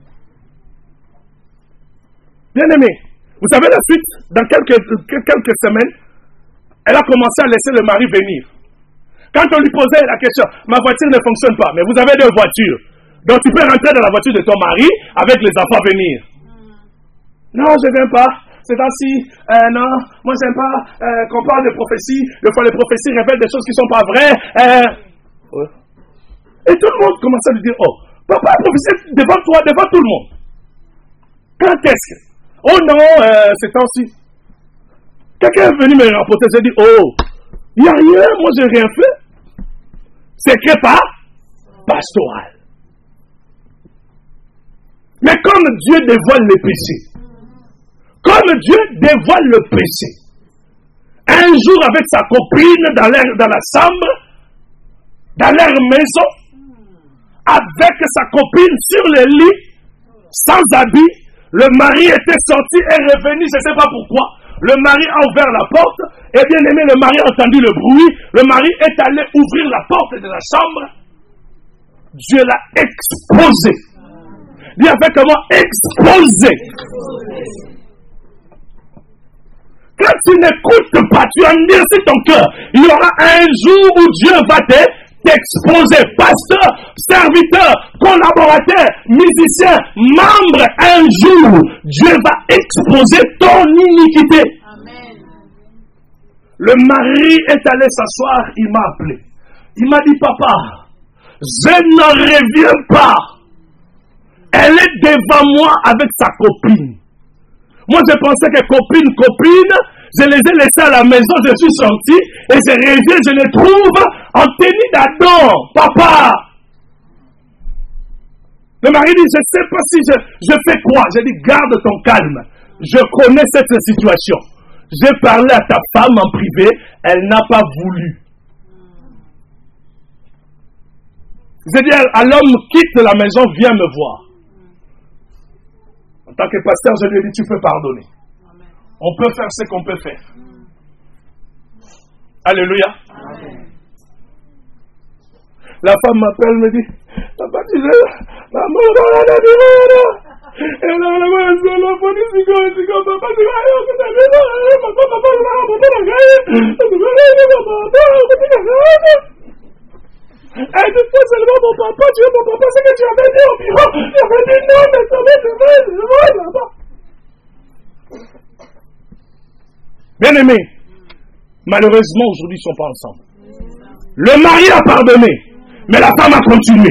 Bien aimé, vous savez la suite, dans quelques, quelques semaines, elle a commencé à laisser le mari venir. Quand on lui posait la question, ma voiture ne fonctionne pas, mais vous avez deux voitures. Donc tu peux rentrer dans la voiture de ton mari avec les enfants venir. Mm. Non, je ne viens pas. C'est ainsi. Euh, non, moi je n'aime pas euh, qu'on parle de prophéties. Des fois les prophéties révèlent des choses qui ne sont pas vraies. Euh... Ouais. Et tout le monde commence à lui dire, oh, papa a prophétisé devant toi, devant tout le monde. Quand est-ce que... Oh non, euh, c'est temps-ci. Quelqu'un est venu me rapporter, j'ai dit, oh, il n'y a rien, moi j'ai rien fait. C'est que pas pastoral. Mais comme Dieu dévoile le péché, comme Dieu dévoile le péché, un jour avec sa copine dans, leur, dans la chambre, dans leur maison, avec sa copine sur le lit, sans habit, le mari était sorti et revenu, je ne sais pas pourquoi. Le mari a ouvert la porte, et bien aimé, le mari a entendu le bruit. Le mari est allé ouvrir la porte de la chambre. Dieu l'a exposé. Dis avec comment exposé. Quand tu n'écoutes pas, tu endurcis ton cœur. Il y aura un jour où Dieu va te t'exposer, pasteur, serviteur, collaborateur, musicien, membre, un jour, Dieu va exposer ton iniquité. Amen. Le mari est allé s'asseoir, il m'a appelé. Il m'a dit, papa, je ne reviens pas. Elle est devant moi avec sa copine. Moi, je pensais que copine, copine, je les ai laissés à la maison, je suis sorti, et je reviens, je les trouve en tenue d'Adam. Papa! Le mari dit, je ne sais pas si je, je fais quoi. Je dis, garde ton calme. Je connais cette situation. J'ai parlé à ta femme en privé, elle n'a pas voulu. J'ai dit à l'homme, quitte la maison, viens me voir. En tant que pasteur, je lui ai dit, tu peux pardonner. Amen. On peut faire ce qu'on peut faire. Mm. Alléluia. Amen. La femme m'appelle, me dit, papa, tu sais, maman, on a dit, et là, la police, la police, c'est quoi, c'est quoi, papa, c'est quoi, c'est quoi, papa, papa, et des fois seulement mon papa, tu vois, mon papa, c'est que tu avais dit au bureau. Tu avais dit non, mais ça va, c'est vrai, c'est vrai, là-bas. Bien aimé, Malheureusement, aujourd'hui, ils ne sont pas ensemble. Le mari a pardonné, mais la femme a continué.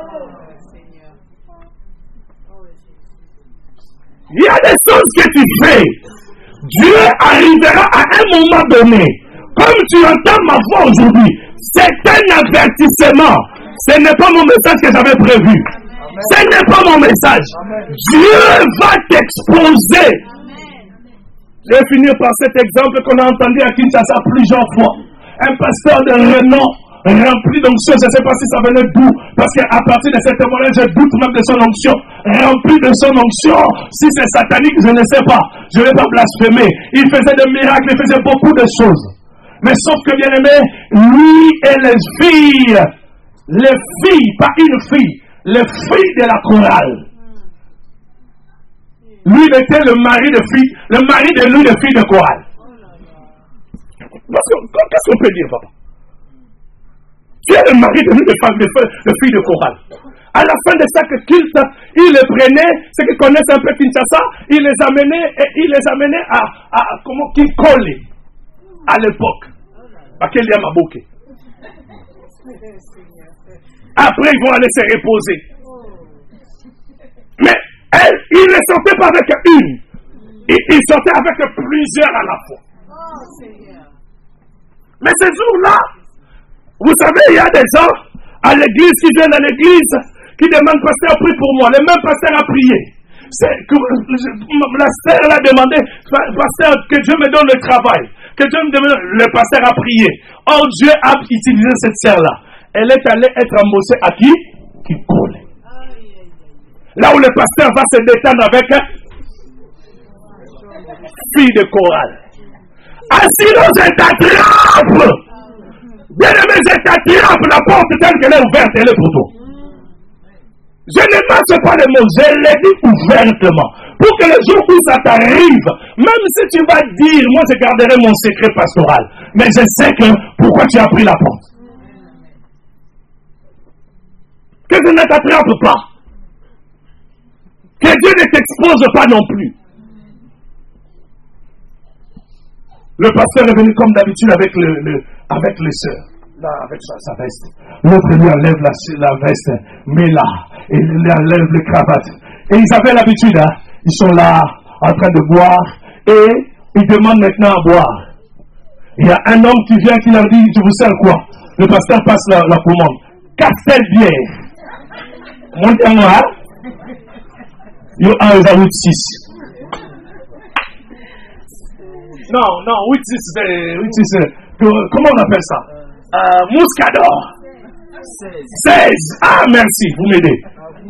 Il y a des choses que tu fais. Dieu arrivera à un moment donné. Comme tu entends ma voix aujourd'hui, c'est un avertissement. Ce n'est pas mon message que j'avais prévu. Ce n'est pas mon message. Dieu va t'exposer. Je vais finir par cet exemple qu'on a entendu à Kinshasa plusieurs fois. Un pasteur de renom, rempli d'onction, je ne sais pas si ça venait d'où, parce qu'à partir de cette témoignage, je doute même de son onction. Rempli de son onction, si c'est satanique, je ne sais pas. Je ne vais pas blasphémer. Il faisait des miracles, il faisait beaucoup de choses. Mais sauf que, bien aimé, lui et les filles, les filles, pas une fille, les filles de la chorale. Lui était le mari de fille, le mari de lui de fille de chorale. Qu'est-ce qu'on peut dire, papa? Tu es le mari de lui de, femme, de, de fille de chorale. À la fin de chaque culte, il les prenait, ceux qui connaissent un peu Kinshasa, il les amenait et il les amenait à, à comment qu'ils collaient à l'époque. À quel lien Mabouké. Après, ils vont aller se reposer. Mais elle, il ne sortait pas avec une. Il, il sortait avec plusieurs à la fois. Mais ces jours-là, vous savez, il y a des gens à l'église qui viennent à l'église qui demandent pasteur, prie pour moi. Le même pasteur a prié. C'est que, la sœur l'a demandé, pasteur, que Dieu me donne le travail. Que Dieu me donne. Le pasteur a prié. Or, Dieu a utilisé cette sœur-là. Elle est allée être embauchée à qui? Qui colle. Là où le pasteur va se détendre avec une fille de chorale. Ah, sinon, je t'attrape! Bien aimé, je t'attrape, la porte telle qu'elle est ouverte, elle est pour toi. Je ne marche pas les mots, je l'ai dit ouvertement. Pour que le jour où ça t'arrive, même si tu vas dire, moi je garderai mon secret pastoral, mais je sais que pourquoi tu as pris la porte. Que je ne t'attrape pas. Que Dieu ne t'expose pas non plus. Le pasteur est venu comme d'habitude avec, le, le, avec les sœurs, là, avec sa, sa veste. L'autre lui enlève la, la veste, met là, et lui enlève les cravates. Et ils avaient l'habitude, hein, ils sont là, en train de boire, et ils demandent maintenant à boire. Il y a un homme qui vient qui leur dit, je vous sers quoi? Le pasteur passe la, la commande. Castel bière. Montez à moi, hein? Yo, un, ils ont six. Non, non, huit six, c'est... Comment on appelle ça? Euh, Muscador. seize. Ah, merci, vous m'aidez.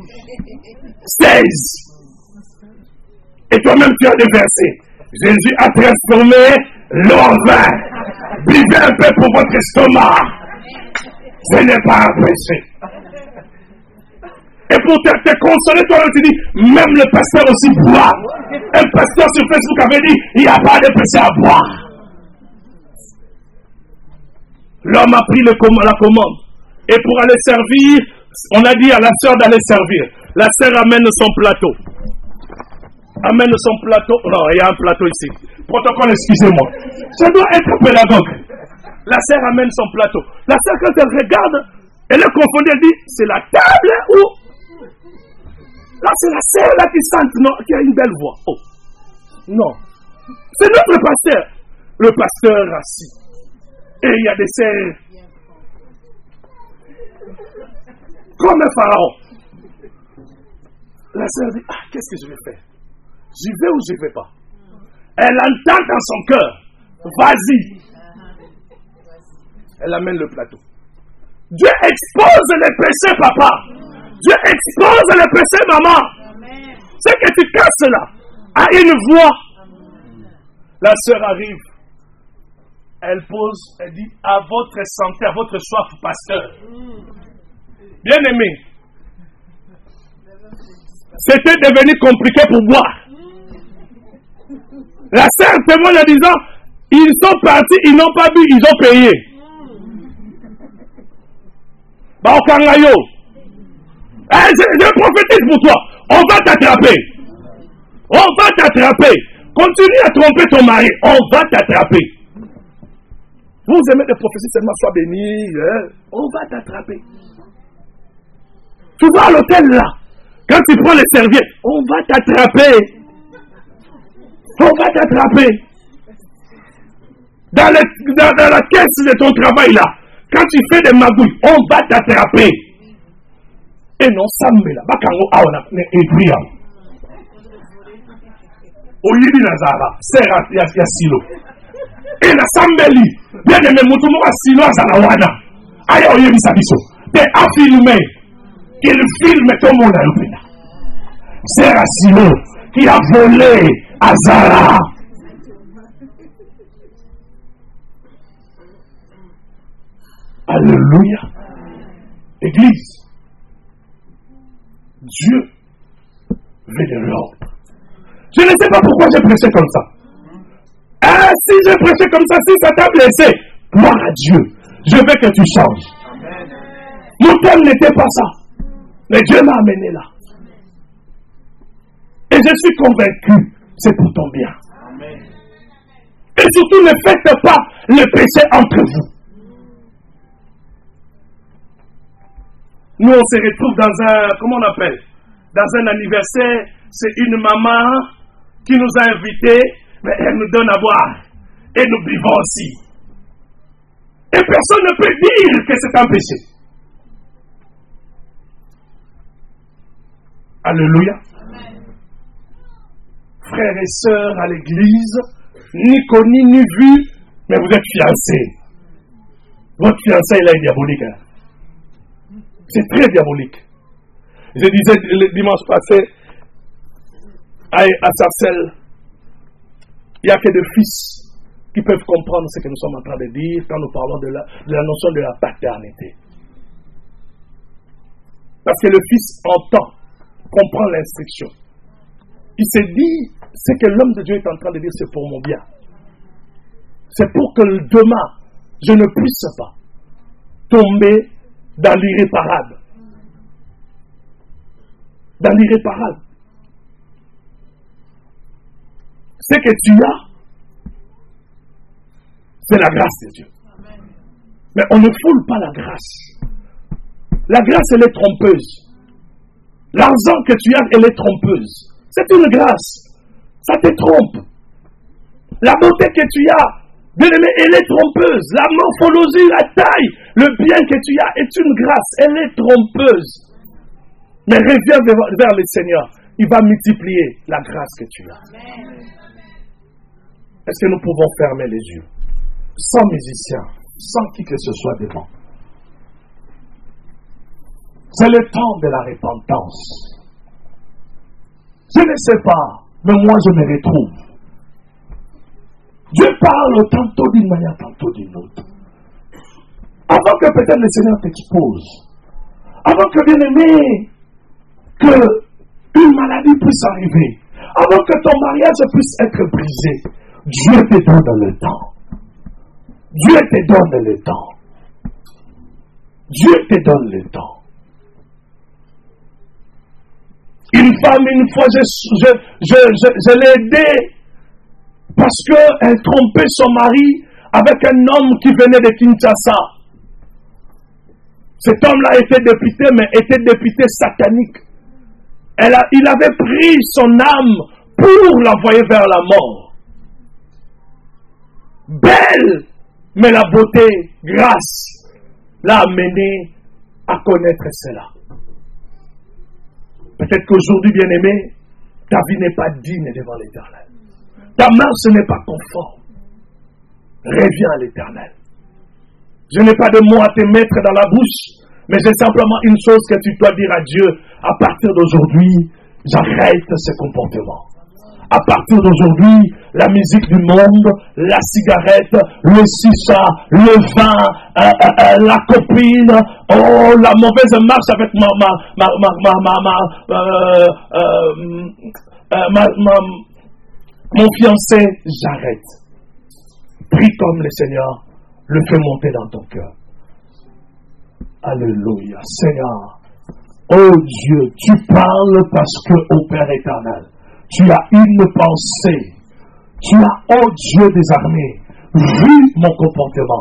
seize. Et toi-même, tu as déversé. Jésus a transformé l'eau en vin. Buvez un peu pour votre estomac. Ce n'est pas un péché. Et pour te, te consoler, toi, tu dis, même le pasteur aussi boit. Un pasteur sur Facebook avait dit, il n'y a pas de péché à boire. L'homme a pris le, la commande. Et pour aller servir, on a dit à la sœur d'aller servir. La sœur amène son plateau. Amène son plateau. Non, il y a un plateau ici. Protocole, excusez-moi. Ça doit être pédagogue. La sœur amène son plateau. La sœur, quand elle regarde, elle est confondue, elle dit, c'est la table ou... Là, c'est la sœur là qui chante, non, qui a une belle voix. Oh, non. C'est notre pasteur. Le pasteur assis. Et il y a des sœurs. Comme un pharaon. La sœur dit, ah, qu'est-ce que je vais faire? J'y vais ou je ne vais pas? Elle entend dans son cœur. Vas-y. Elle amène le plateau. Dieu expose les péchés, papa. Dieu expose les péchés, maman. C'est que tu casses là, à une voix. La sœur arrive. Elle pose, elle dit, à votre santé, à votre soif, pasteur. Bien aimé. C'était devenu compliqué pour boire. La sœur témoigne en disant, ils sont partis, ils n'ont pas bu, ils ont payé. Baokangayo. Eh, je, je prophétise pour toi. On va t'attraper. On va t'attraper. Continue à tromper ton mari. On va t'attraper. Vous aimez les prophéties seulement, sois béni. Hein? On va t'attraper. Tu vas à l'hôtel là. Quand tu prends les serviettes, on va t'attraper. On va t'attraper. Dans, le, dans, dans la caisse de ton travail là, quand tu fais des magouilles, on va t'attraper. Et non, ça me là. Bakango aona ebria. Oyidi nazara, sera ya ya silo. Et la sambeli, bien aimé mutumo wa silo azala wana. Aya oyebi sabiso. Te a filmé. Il filme tout le monde à l'opéra. C'est Silo qui a volé Azara. Alléluia. Église, Dieu veut de l'ordre. Je ne sais pas pourquoi j'ai prêché comme ça. Ah, si j'ai prêché comme ça, si ça t'a blessé, gloire à Dieu. Je veux que tu changes. Mon thème n'était pas ça. Mais Dieu m'a amené là. Et je suis convaincu, c'est pour ton bien. Amen. Et surtout, ne faites pas le péché entre vous. Nous, on se retrouve dans un, comment on appelle, dans un anniversaire, c'est une maman qui nous a invités, mais elle nous donne à boire. Et nous buvons aussi. Et personne ne peut dire que c'est un péché. Alléluia. Amen. Frères et sœurs à l'église, ni connu ni vu, mais vous êtes fiancés. Votre fiancé là est diabolique. Hein? C'est très diabolique. Je disais le dimanche passé à, à Sarcelles, il n'y a que des fils qui peuvent comprendre ce que nous sommes en train de dire quand nous parlons de la, de la notion de la paternité. Parce que le fils entend, comprend l'instruction. Il se dit, ce que l'homme de Dieu est en train de dire, c'est pour mon bien. C'est pour que demain, je ne puisse pas tomber dans l'irréparable. Dans l'irréparable. Ce que tu as, c'est la grâce de Dieu. Mais on ne foule pas la grâce. La grâce, elle est trompeuse. L'argent que tu as, elle est trompeuse. C'est une grâce. Ça te trompe. La beauté que tu as, bien aimé, elle est trompeuse. La morphologie, la taille, le bien que tu as est une grâce. Elle est trompeuse. Mais reviens vers, vers le Seigneur. Il va multiplier la grâce que tu as. Est-ce que nous pouvons fermer les yeux? Sans musicien, sans qui que ce soit devant. C'est le temps de la repentance. Je ne sais pas, mais moi je me retrouve. Dieu parle tantôt d'une manière, tantôt d'une autre. Avant que peut-être le Seigneur t'expose, avant que bien aimé, que une maladie puisse arriver, avant que ton mariage puisse être brisé, Dieu te donne le temps. Dieu te donne le temps. Dieu te donne le temps. Une femme, une fois, je, je, je, je, je l'ai aidée parce qu'elle trompait son mari avec un homme qui venait de Kinshasa. Cet homme-là était député, mais était député satanique. Elle a, il avait pris son âme pour l'envoyer vers la mort. Belle, mais la beauté, grâce, l'a amené à connaître cela. Peut-être qu'aujourd'hui, bien-aimé, ta vie n'est pas digne devant l'Éternel. Ta marche n'est pas conforme. Reviens à l'Éternel. Je n'ai pas de mots à te mettre dans la bouche, mais j'ai simplement une chose que tu dois dire à Dieu. À partir d'aujourd'hui, j'arrête ce comportement. À partir d'aujourd'hui, la musique du monde, la cigarette, le chicha, le vin, euh, euh, euh, la copine, oh, la mauvaise marche avec ma, ma, ma, ma, ma, ma, ma, euh, euh, euh, ma, ma mon fiancé, j'arrête. Prie comme le Seigneur le fait monter dans ton cœur. Alléluia. Seigneur, oh Dieu, tu parles parce que, ô Père éternel, tu as une pensée. Tu as, oh Dieu des armées, vu mon comportement.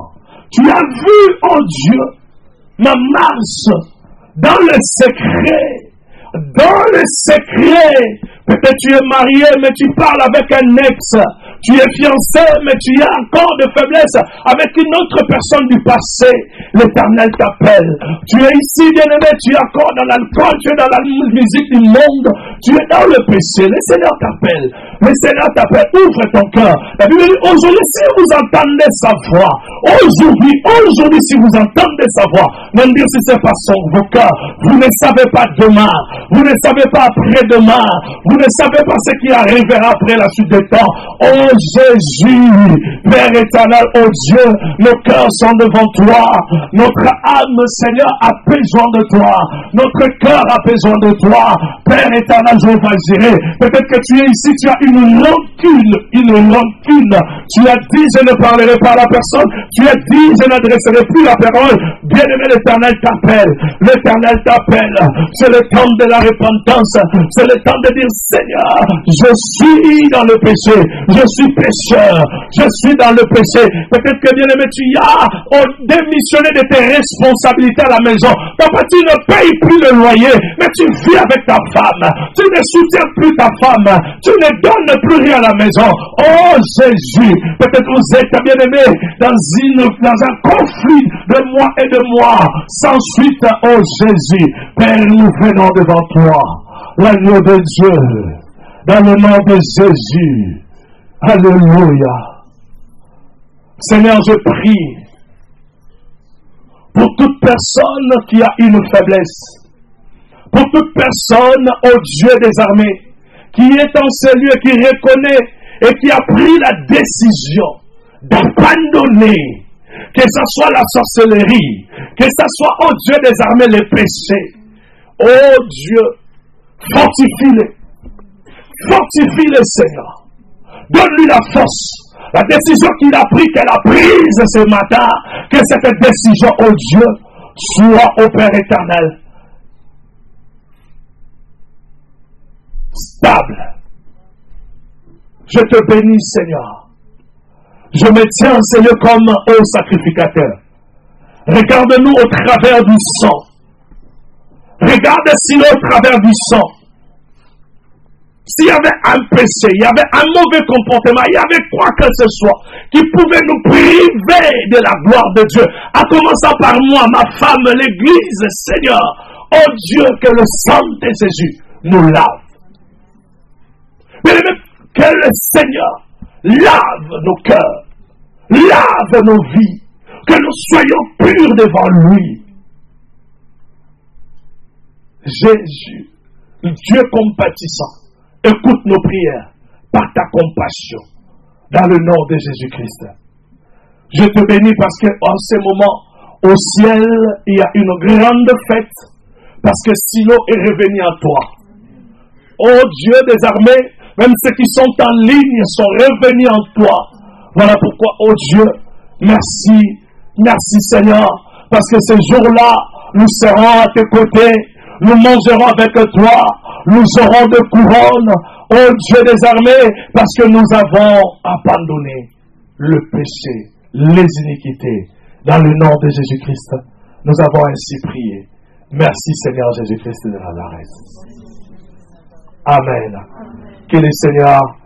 Tu as vu, oh Dieu, ma marche dans le secret. Dans le secret. Peut-être tu es marié, mais tu parles avec un ex. Tu es fiancé, mais tu as encore de faiblesse avec une autre personne du passé. L'Éternel t'appelle. Tu es ici, bien-aimé, tu es encore dans l'alcool, tu es dans la musique du monde, tu es dans le péché. Le Seigneur t'appelle. Le Seigneur t'appelle. Ouvre ton cœur. La Bible dit, aujourd'hui, si vous entendez sa voix, aujourd'hui, aujourd'hui, si vous entendez sa voix, même dire si c'est pas son vos cœurs, vous ne savez pas demain, vous ne savez pas après-demain, vous ne savez pas ce qui arrivera après la suite des temps. Oh Jésus, Père éternel, oh Dieu, nos cœurs sont devant toi. Notre âme, Seigneur, a besoin de toi. Notre cœur a besoin de toi. Père éternel, je vais gérer. Peut-être que tu es ici, tu as une rancune, une rancune. Tu as dit, je ne parlerai pas à la personne. Tu as dit, je n'adresserai plus la parole. Bien-aimé, l'Éternel t'appelle. L'Éternel t'appelle. C'est le temps de la repentance. C'est le temps de dire, Seigneur, je suis dans le péché. Je suis pécheur. Je suis dans le péché. Peut-être que, bien-aimé, tu as oh, démissionné de tes responsabilités à la maison. Papa, tu ne payes plus le loyer, mais tu vis avec ta femme. Tu ne soutiens plus ta femme. Tu ne donnes plus rien à la maison. Oh Jésus, peut-être vous êtes, bien-aimé, dans, une, dans un conflit de moi et de moi. Sans suite, oh Jésus, Père, nous venons devant toi. L'agneau de Dieu, dans le nom de Jésus. Alléluia. Seigneur, je prie pour toute personne qui a une faiblesse, pour toute personne, oh Dieu des armées, qui est en ce lieu, qui reconnaît et qui a pris la décision d'abandonner, que ce soit la sorcellerie, que ce soit, oh Dieu des armées, les péchés. Oh Dieu, fortifie-les, fortifie-les, Seigneur. Donne-lui la force. La décision qu'il a prise, qu'elle a prise ce matin, que cette décision, oh Dieu, soit au Père éternel stable. Je te bénis, Seigneur. Je me tiens, Seigneur, comme au sacrificateur. Regarde-nous au travers du sang. Regarde si au travers du sang. S'il y avait un péché, il y avait un mauvais comportement, il y avait quoi que ce soit qui pouvait nous priver de la gloire de Dieu, en commençant par moi, ma femme, l'Église, Seigneur. Oh Dieu, que le sang de Jésus nous lave. Mais que le Seigneur lave nos cœurs, lave nos vies, que nous soyons purs devant lui. Jésus, Dieu compatissant, écoute nos prières par ta compassion, dans le nom de Jésus-Christ. Je te bénis parce qu'en ce moment, au ciel, il y a une grande fête, parce que Silo est revenu à toi. Oh Dieu des armées, même ceux qui sont en ligne sont revenus en toi. Voilà pourquoi, oh Dieu, merci, merci Seigneur, parce que ce jour-là, nous serons à tes côtés, nous mangerons avec toi, nous aurons de couronnes, oh Dieu des armées, parce que nous avons abandonné le péché, les iniquités. Dans le nom de Jésus-Christ, nous avons ainsi prié. Merci Seigneur Jésus-Christ de Nazareth. Amen. Amen. Que le Seigneur